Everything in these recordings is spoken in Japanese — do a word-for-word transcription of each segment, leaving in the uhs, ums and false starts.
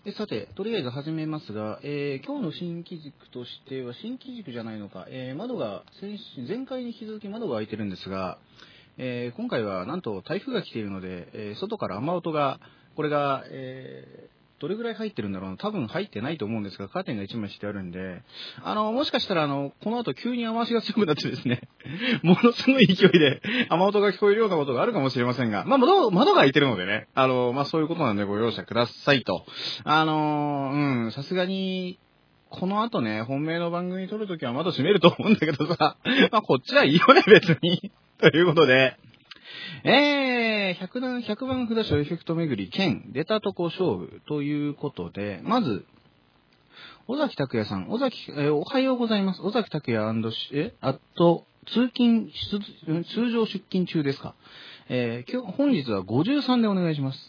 えさて、とりあえず始めますが、えー、今日の新機軸としては、新機軸じゃないのか、えー、窓が先週、前回に引き続き窓が開いてるんですが、えー、今回はなんと台風が来ているので、えー、外から雨音が、これが、えー、どれぐらい入ってるんだろうな、多分入ってないと思うんですが、カーテンが一枚してあるんで、あの、もしかしたら、あの、この後急に雨足が強くなってですね、ものすごい勢いで雨音が聞こえるようなことがあるかもしれませんが、まあ、窓、窓が開いてるのでね、あの、まあ、そういうことなんでご容赦くださいと。あの、うん、さすがに、この後ね、本命の番組撮るときは窓閉めると思うんだけどさ、まあ、こっちはいいよね、別に。ということで、えー、ひゃくばん、ひゃくばん札所エフェクト巡り兼出たとこ勝負ということで、まず、尾崎拓也さん、尾崎、えー、おはようございます。尾崎拓也し、え、あと、通勤、出通常出勤中ですか。えー、今日、本日はごじゅうさんでお願いします。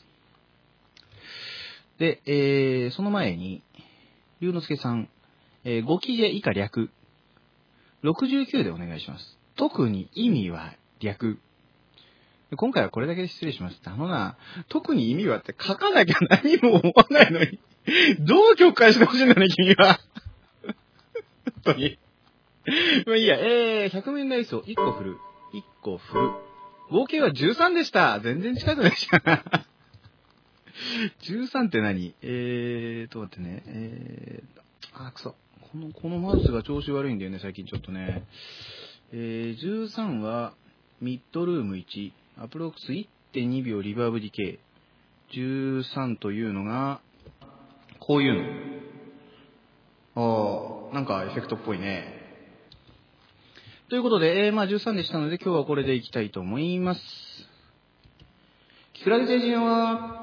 で、えー、その前に、龍之介さん、えー、ごきげ以下略。ろくじゅうきゅうでお願いします。特に意味は略。今回はこれだけで失礼しました。あのな、特に意味はって書かなきゃ何も思わないのに、どう曲解してほしいんだね、君は。本当に。まあいいや、えー、ひゃくめんダイスをいっこ振る。いっこ振る。合計はじゅうさんでした。全然近くないじゃん。じゅうさんって何？えーと、待ってね。えー、あ、くそ。この、このマウスが調子悪いんだよね、最近ちょっとね。えー、じゅうさんは、ミッドルームいち。アプロックス いってんに 秒リバーブディケイ。じゅうさんというのが、こういうの。あー、なんかエフェクトっぽいね。ということで、えー、まあじゅうさんでしたので、今日はこれでいきたいと思います。キクラゲ星人は、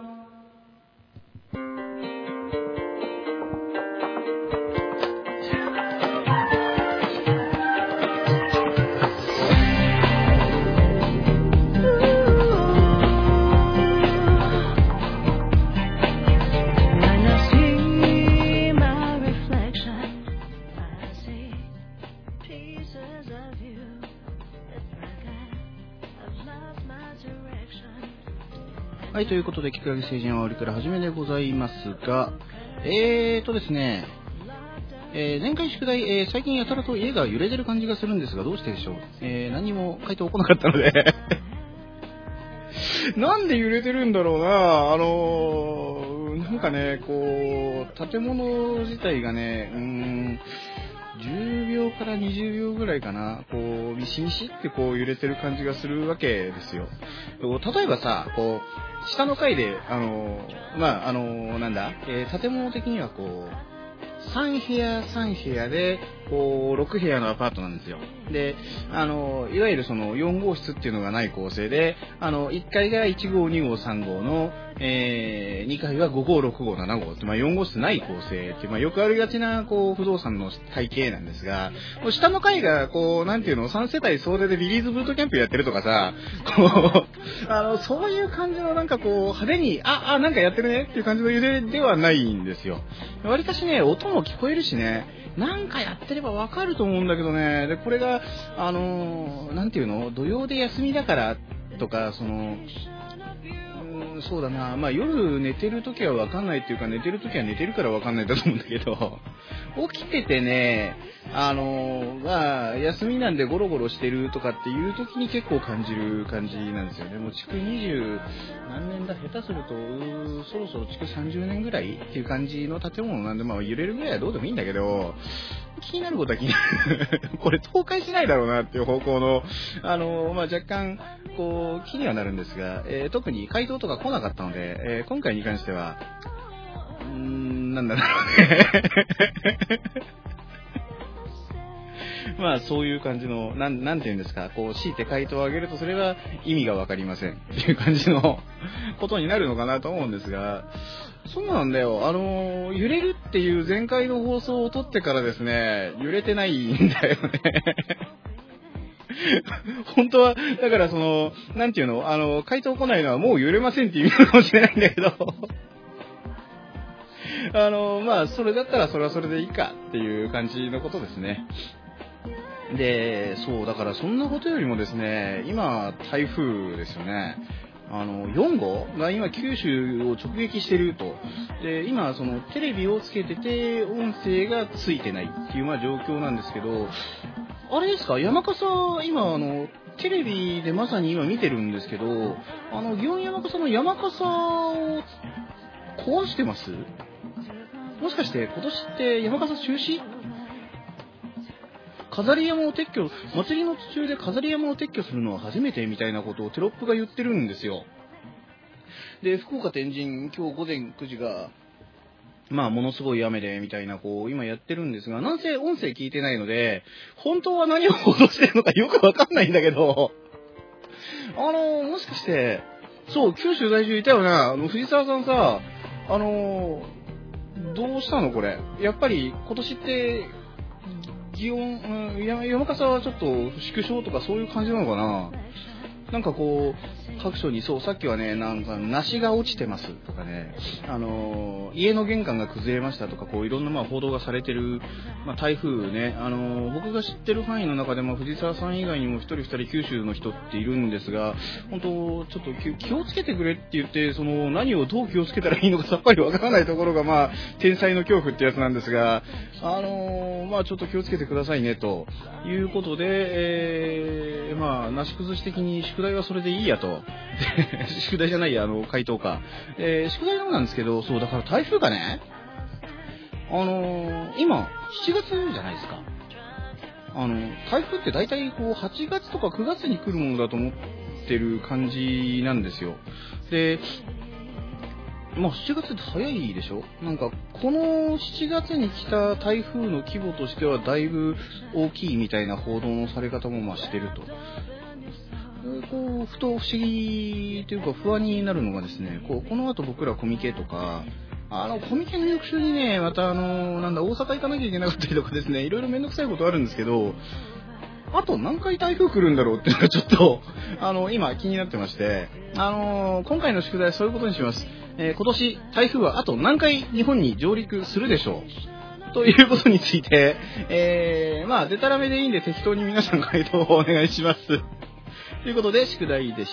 はい、ということで、キクラゲ星人は終わりから始めでございますが、えーとですね、えー、前回宿題、えー、最近やたらと家が揺れてる感じがするんですが、どうしてでしょう。えー、何も回答来なかったので、なんで揺れてるんだろうな。あのー、なんかね、こう、建物自体がね、うーん、じゅうびょうからにじゅうびょうぐらいかな、こう、ミシミシってこう揺れてる感じがするわけですよ。例えばさ、こう、下の階で、あの、まあ、あの、なんだ、えー、建物的にはこう、さんへやさんへやで、こう、ろくへやのアパートなんですよ。で、あの、いわゆるそのよんごうしつっていうのがない構成で、あの、いっかいがいちごう、にごう、さんごうの、えー、にかいはごごう、ろくごう、ななごうって、まあ、よんごうしつない構成っていう、まあ、よくありがちな、こう、不動産の体系なんですが、下の階が、こう、なんていうの、さんせたい総出でビリーズブートキャンプやってるとかさ、こう、あの、そういう感じのなんかこう、派手に、あ、あ、なんかやってるねっていう感じの揺れではないんですよ。わりかしね、音も聞こえるしね、なんかやってればわかると思うんだけどね、で、これが、あの、なんていうの、土曜で休みだからとか、その、うん、そうだな、まあ夜寝てるときはわかんないっていうか、寝てるときは寝てるからわかんないんだと思うんだけど、起きててね、あの、まあ、休みなんでゴロゴロしてるとかっていうときに結構感じる感じなんですよね。もう築にじゅう何年だ、下手すると、そろそろ築さんじゅうねんぐらいっていう感じの建物なんで、まあ揺れるぐらいはどうでもいいんだけど、気になることは気になる。これ倒壊しないだろうなっていう方向の、あの、まあ若干、こう、気にはなるんですが、えー、特に回答とか来なかったので、えー、今回に関しては、うーん、なんだろうね。まあそういう感じの、なん、なんていうんですか、こう、強いて回答を上げるとそれは意味がわかりませんっていう感じのことになるのかなと思うんですが、そうなんだよ。あの、揺れるっていう前回の放送を撮ってからですね、揺れてないんだよね。本当は、だからその、なんていうの、あの、回答来ないのはもう揺れませんっていう意味かもしれないんだけど、あの、まあ、それだったらそれはそれでいいかっていう感じのことですね。で、そう、だからそんなことよりもですね、今、台風ですよね。 あのよん号が今九州を直撃してると。で、今そのテレビをつけてて音声がついてないっていうまあ状況なんですけど、あれですか、山笠、今あのテレビでまさに今見てるんですけど、あの祇園山笠の山笠を壊してます？もしかして今年って山笠中止？飾り山を撤去、祭りの途中で飾り山を撤去するのは初めてみたいなことをテロップが言ってるんですよ。で、福岡天神、今日午前くじが、まあ、ものすごい雨で、みたいな、こう、今やってるんですが、なんせ音声聞いてないので、本当は何を報道してるのかよくわかんないんだけど、あのー、もしかして、そう、九州在住いたよな、あの、藤沢さんさ、あのー、どうしたのこれ。やっぱり、今年って、祇園、うん、山笠はちょっと縮小とかそういう感じなのかな。なんかこう各所に、そう、さっきはね、なんか梨が落ちてますとかね、あのー、家の玄関が崩れましたとか、こういろんなまあ報道がされてる、まあ、台風ね、あのー、僕が知ってる範囲の中でも藤沢さん以外にも一人二人九州の人っているんですが、本当ちょっと気をつけてくれって言って、その何をどう気をつけたらいいのかさっぱりわからないところがまあ天才の恐怖ってやつなんですが、あのー、まあちょっと気をつけてくださいねということで、えー、まあなし崩し的に宿題はそれでいいやと宿題じゃないや、あの回答か、えー、宿題なんですけど、そうだから台風がね、あのー、今しちがつじゃないですか。あの台風って大体こうはちがつとかくがつに来るものだと思ってる感じなんですよ。で、まあしちがつって早いでしょ。なんかこのしちがつに来た台風の規模としてはだいぶ大きいみたいな報道のされ方もまあしてると。こうふと不思議というか不安になるのがですね、こうこの後僕らコミケとか、あのコミケの翌週にね、またあのなんだ大阪行かなきゃいけなかったりとかですね、いろいろめんどくさいことあるんですけど、あと何回台風来るんだろうっていうのがちょっとあの今気になってまして、あの今回の宿題はそういうことにします。えー、今年台風はあと何回日本に上陸するでしょうということについて、えー、まあデタラメでいいんで適当に皆さん回答をお願いしますということで宿題でした。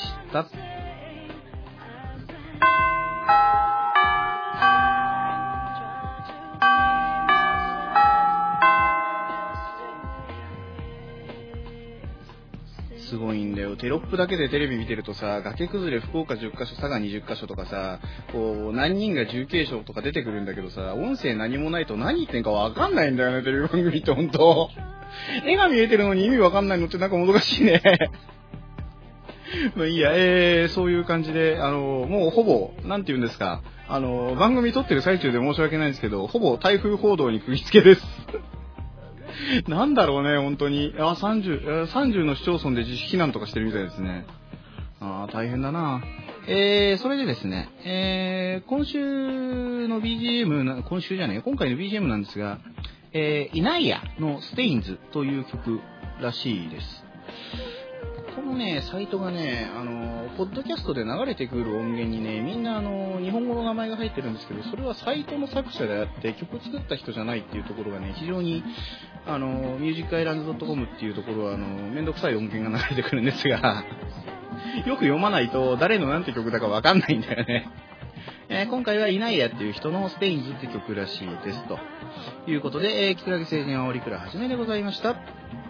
すごいんだよ。テロップだけでテレビ見てるとさ、崖崩れ福岡じゅっかしょ、佐賀にじゅっかしょとかさ、こう何人が重軽傷とか出てくるんだけどさ、音声何もないと何言ってんかわかんないんだよね、テレビ番組ってほんと。絵が見えてるのに意味わかんないのってなんかもどかしいね。まあいいや、えー、そういう感じで、あの、もうほぼ、なんて言うんですか、あの、番組撮ってる最中で申し訳ないんですけど、ほぼ台風報道に釘付けです。なんだろうね、本当に。あ、さんじゅう、さんじゅうの市町村で自主避難とかしてるみたいですね。あー、大変だな。えー、それでですね、えー、今週の ビージーエム な、今週じゃない、今回の ビージーエム なんですが、えー、イナイヤのステインズという曲らしいです。このね、サイトがね、あの、ポッドキャストで流れてくる音源にね、みんなあの、日本語の名前が入ってるんですけど、それはサイトの作者であって、曲作った人じゃないっていうところがね、非常に、あの、ミュージックアイランドドットコム っていうところは、あの、めんどくさい音源が流れてくるんですが、よく読まないと誰のなんて曲だかわかんないんだよね。えー、今回はイナイヤっていう人のステインズって曲らしいですということで、えー、キクラゲ星人はオリクラはじめでございました。